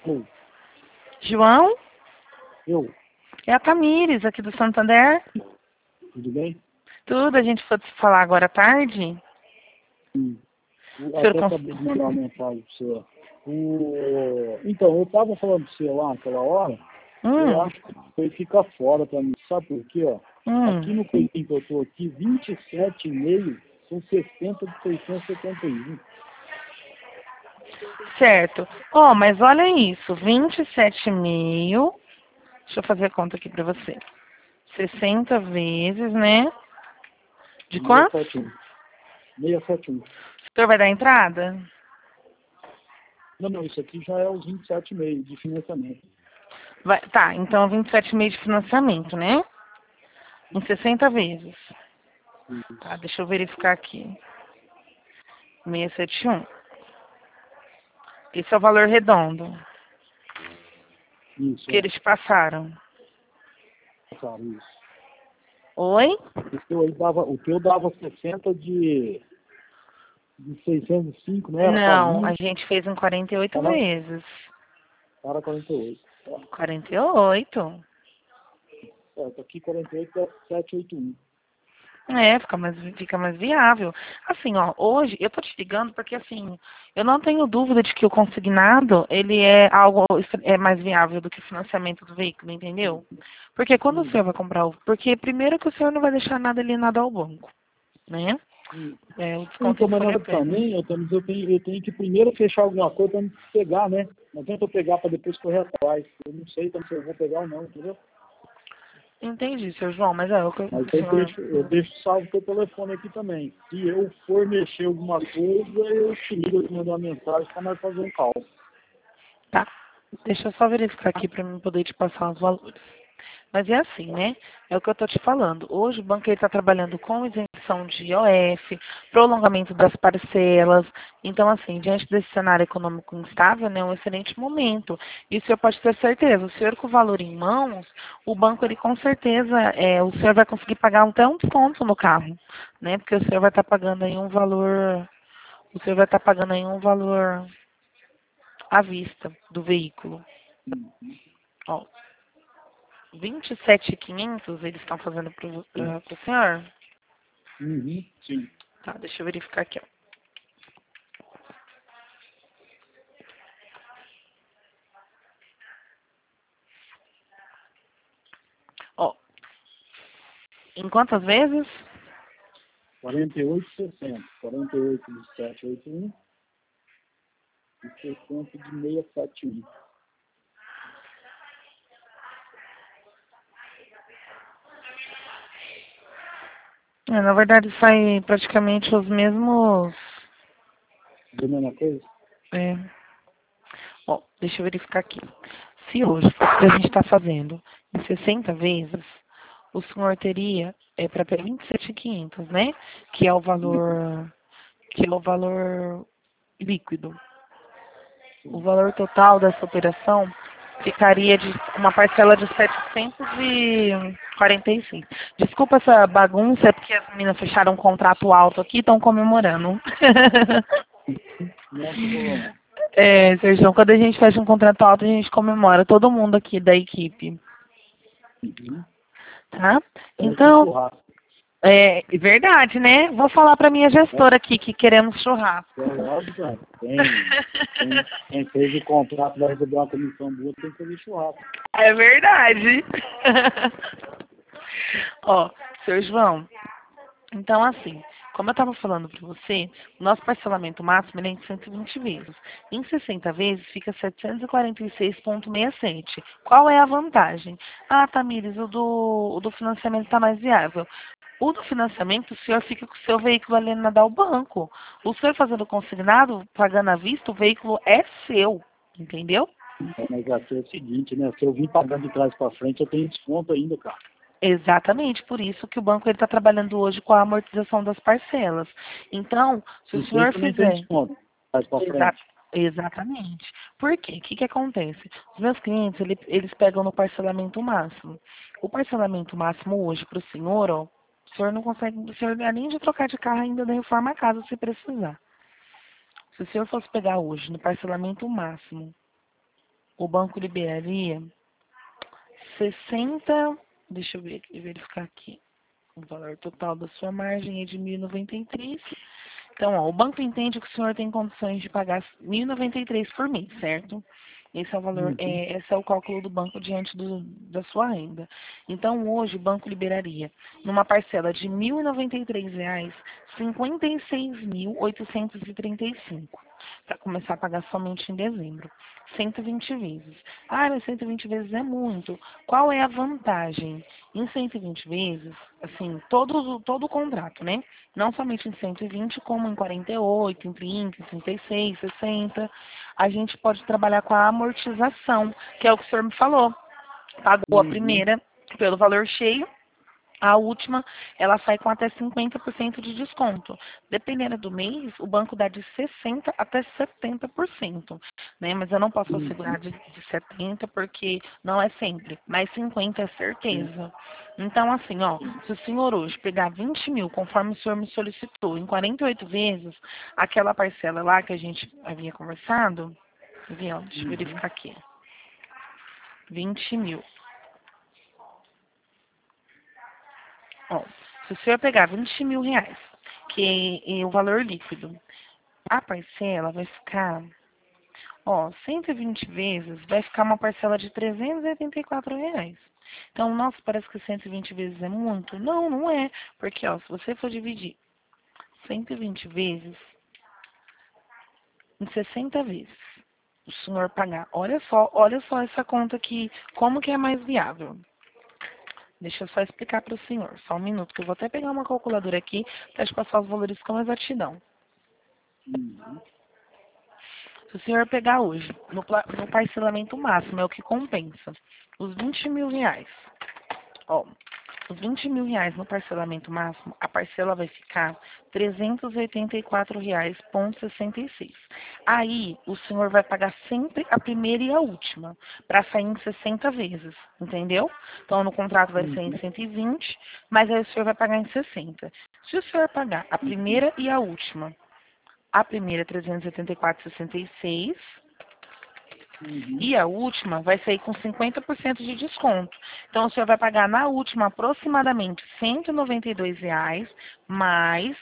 Eu, João, eu, é a Tamires, aqui do Santander. tudo bem? Tudo, a gente foi se falar agora à tarde. Sim. O Eu senhor até acabei de mandar uma mensagem para você. Então, eu estava falando para você lá naquela hora, eu Hum, acho que foi ficar fora para mim. Sabe por quê? Ó? Aqui no Coitinho que eu estou aqui, 27,5 são 60 de 671. certo. Ó, mas olha isso, 27 mil. Deixa eu fazer a conta aqui pra você. 60 vezes, né? De quanto? 671. 671. O senhor vai dar entrada? Não, isso aqui já é os 27,5 de financiamento. Tá, então 27 mil de financiamento, né? Em 60 vezes. Tá, Isso. deixa eu verificar aqui. 671. Esse é o valor redondo Isso, que eles te passaram. cara, isso. Oi? O teu dava 60 de 605, né? Era quase Não, a mil, gente fez em 48 era, vezes. era 48. 48? Certo, aqui 48 é 781. É, fica mais viável. Assim, ó, hoje eu tô te ligando porque assim, eu não tenho dúvida de que o consignado, ele é algo é mais viável do que o financiamento do veículo, entendeu? Porque quando o senhor vai comprar o, porque primeiro que o senhor não vai deixar nada alienado ao banco, né? É, o desconto Então, de mas folha nada preta. também, eu tenho que primeiro fechar alguma coisa para me pegar, né? Não adianta eu pegar para depois correr atrás. Eu não sei também se eu vou pegar ou não, entendeu? Entendi, seu João, mas é o que Mas o senhor. eu deixo salvo teu telefone aqui também. Se eu for mexer alguma coisa, eu te ligo, eu te mando uma mensagem para nós fazer um cálculo. Tá. Deixa eu só verificar aqui para mim poder te passar os valores. Mas é assim, né? É o que eu estou te falando. Hoje o banco está trabalhando com isenção de IOF, prolongamento das parcelas. Então, assim, diante desse cenário econômico instável, né, é um excelente momento. E o senhor pode ter certeza, o senhor com o valor em mãos, o banco, ele com certeza, o senhor vai conseguir pagar até um desconto no carro, né? Porque o senhor vai estar pagando aí um valor, o senhor vai estar pagando aí um valor à vista do veículo. Ó, 27.500 eles estão fazendo para o senhor? Uhum, sim. Tá, deixa eu verificar aqui, ó. Ó, em quantas vezes? 48,60. 48 de 781 e 60 de 671. Na verdade sai praticamente os mesmos. Da mesma coisa? É, ó, deixa eu verificar aqui. Se hoje a gente está fazendo em 60 vezes, o senhor teria para 27.500, né? Que é o valor, que é o valor líquido. O valor total dessa operação ficaria de uma parcela de 745. Desculpa essa bagunça, é porque as meninas fecharam um contrato alto aqui e estão comemorando. Não tem problema. Sérgio, quando a gente fecha um contrato alto, a gente comemora, todo mundo aqui da equipe, Uhum. tá? Tem esse Então, churrasco. verdade, né? Vou falar para minha Né? gestora aqui que queremos churrasco. É lógico, cara. Quem fez o contrato vai receber uma comissão boa, tem que fazer churrasco. É verdade. Ó, seu João, então assim, como eu estava falando para você, o nosso parcelamento máximo ele é em 120 vezes. Em 60 vezes fica 746,67. Qual é a vantagem? Ah, Tamires, o do financiamento está mais viável. O do financiamento, o senhor fica com o seu veículo alienado ao banco. O senhor fazendo consignado, pagando à vista, o veículo é seu. Entendeu? Mas aqui é o seguinte, né? Se eu vim pagando de trás para frente, eu tenho desconto ainda, cara. Exatamente, por isso que o banco está trabalhando hoje com a amortização das parcelas. Então, se o Isso aí senhor também tem fizer. desconto. Trás para Exa- frente. Exatamente. Por quê? O que, que acontece? Os meus clientes, eles pegam no parcelamento máximo. O parcelamento máximo hoje para o senhor, ó, o senhor não consegue, o senhor além de trocar de carro ainda da reforma a casa se precisar. Se o senhor fosse pegar hoje no parcelamento máximo, o banco liberaria 60, deixa eu ver aqui, verificar aqui. O valor total da sua margem é de 1.093. Então, ó, o banco entende que o senhor tem condições de pagar 1.093 por mês, certo? Esse é o valor, esse é o cálculo do banco diante da sua renda. Então, hoje, o banco liberaria, numa parcela de R$ 1.093, 56.835, para começar a pagar somente em dezembro. 120 vezes. Ah, mas 120 vezes é muito. Qual é a vantagem? Em 120 vezes, assim, todo o contrato, né? Não somente em 120, como em 48, em 30, em 36, 60. A gente pode trabalhar com a amortização, que é o que o senhor me falou. Pagou a primeira pelo valor cheio, a última, ela sai com até 50% de desconto. Dependendo do mês, o banco dá de 60% até 70%. Né? Mas eu não posso assegurar de 70% porque não é sempre. Mas 50% é certeza. Então, assim, ó, se o senhor hoje pegar 20 mil, conforme o senhor me solicitou, em 48 vezes, aquela parcela lá que a gente havia conversado, deixa eu verificar aqui. 20 mil. Ó, se o senhor pegar 20 mil reais, que é o valor líquido, a parcela vai ficar, ó, 120 vezes, vai ficar uma parcela de R$ 384 reais. Então, nossa, parece que 120 vezes é muito. Não, não é. Porque, ó, se você for dividir 120 vezes em 60 vezes, o senhor pagar, olha só essa conta aqui, como que é mais viável. Deixa eu só explicar para o senhor, só um minuto, que eu vou até pegar uma calculadora aqui para te passar os valores com exatidão. Se o senhor pegar hoje, no parcelamento máximo, é o que compensa, os 20 mil reais. Ó, os 20 mil reais no parcelamento máximo, a parcela vai ficar R$ 384,66. Aí, o senhor vai pagar sempre a primeira e a última, para sair em 60 vezes, entendeu? Então, no contrato vai ser em 120, mas aí o senhor vai pagar em 60. Se o senhor pagar a primeira e a última, a primeira é 384,66, e a última vai sair com 50% de desconto. Então, o senhor vai pagar na última aproximadamente R$ 192,00 mais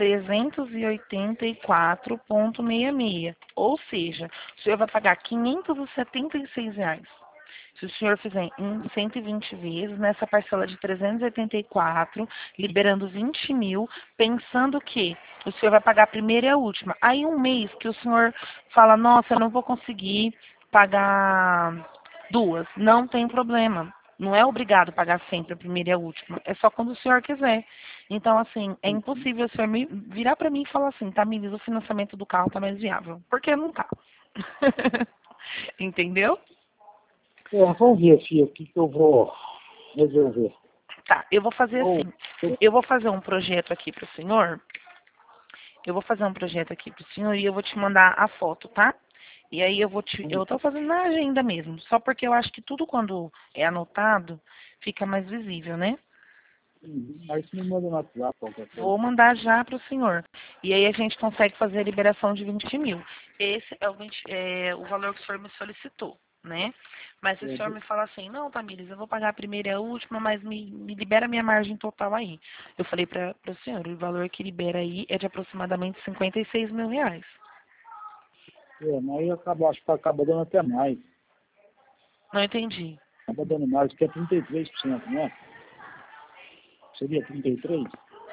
384,66. Ou seja, o senhor vai pagar R$ 576,00. Se o senhor fizer em 120 vezes, nessa parcela de 384, liberando 20 mil, pensando que o senhor vai pagar a primeira e a última. Aí um mês que o senhor fala, nossa, eu não vou conseguir pagar duas. Não tem problema. Não é obrigado a pagar sempre a primeira e a última. É só quando o senhor quiser. Então, assim, é impossível o senhor virar para mim e falar assim, Tamires, o financiamento do carro está mais viável. Porque não está. Entendeu? Vamos ver, filha, o que eu vou resolver. Tá, eu vou fazer assim. Eu vou fazer um projeto aqui para o senhor. Eu vou fazer um projeto aqui para o senhor e eu vou te mandar a foto, tá? E aí eu tô fazendo na agenda mesmo. Só porque eu acho que tudo quando é anotado fica mais visível, né? Aí você me manda no WhatsApp qualquer coisa. Vou mandar já para o senhor. E aí a gente consegue fazer a liberação de 20 mil. Esse é o valor que o senhor me solicitou, né? Mas se o senhor me fala assim, não, Tamires, eu vou pagar a primeira e a última, mas me libera a minha margem total aí. Eu falei para o senhor, o valor que libera aí é de aproximadamente 56 mil reais. Mas aí acho que acaba dando até mais. Não entendi. Acaba dando mais, porque é 33%, né? Seria 33%?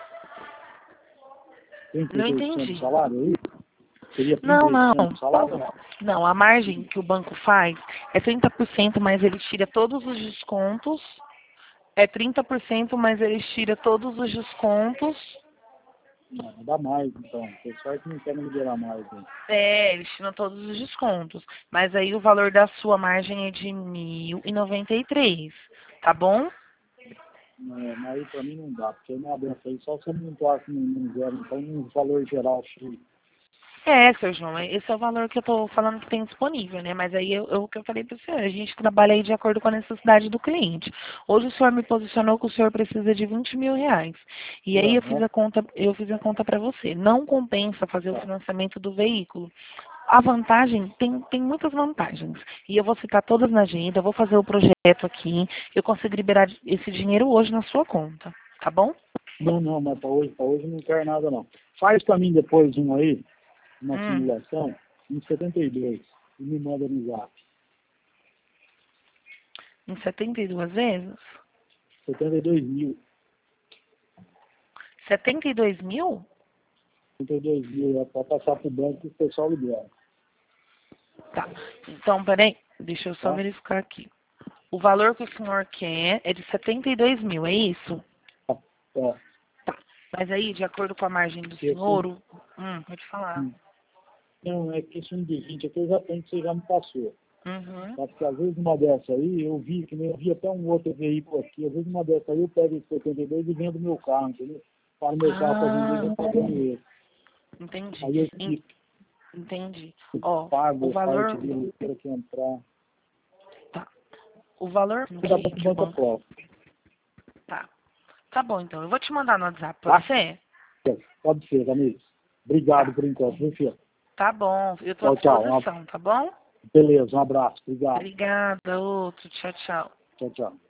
Não entendi. Do salário aí? Seria 33% Não. do salário? Não, a margem que o banco faz é 30%, mas ele tira todos os descontos. É 30%, mas ele tira todos os descontos. Não, dá mais, então. O pessoal que não quer me liberar mais. Hein? Eles tiram todos os descontos. Mas aí o valor da sua margem é de 1.093, tá bom? Mas aí pra mim não dá, porque não abre aí só se eu não toque num zero, então num valor geral cheio. Seu João, esse é o valor que eu tô falando que tem disponível, né? Mas aí o que eu falei para o senhor, a gente trabalha aí de acordo com a necessidade do cliente. Hoje o senhor me posicionou que o senhor precisa de 20 mil reais. E aí eu fiz a conta para você. Não compensa fazer o financiamento do veículo. A vantagem, tem muitas vantagens. E eu vou citar todas na agenda, eu vou fazer o projeto aqui, eu consigo liberar esse dinheiro hoje na sua conta, tá bom? Não, mas para hoje não quero nada não. Faz para mim depois um aí, uma simulação, em 72, e me manda no zap. Em 72 vezes? 72 mil. 72 mil? 72 mil, é para passar para o banco e o pessoal libera. Tá. Então, peraí, deixa eu só verificar aqui. O valor que o senhor quer é de 72 mil, é isso? É. Tá. Mas aí, de acordo com a margem do senhor, pode falar. Não, é que esse 1 de 20 aqui eu já tenho que você já me passou. Uhum. Tá? Porque às vezes uma dessa aí, eu vi até um outro veículo aqui, às vezes uma dessa aí eu pego esse 72 e vendo meu carro, entendeu? Para o meu carro para vender, eu pagando ele. Entendi. Aí eu fico, Entendi. Ó, pago o valor... parte dele, eu quero entrar. Tá. O valor Dá para que o banco banco... próprio. Tá. Tá bom, então. Eu vou te mandar no WhatsApp, Tá? pode ser? Pode ser, amigos. Obrigado por enquanto, viu, filho? Tá bom. Eu tô à Tchau. disposição, tá bom? Beleza, um abraço. Obrigado. Obrigada, outro. Tchau, tchau. Tchau.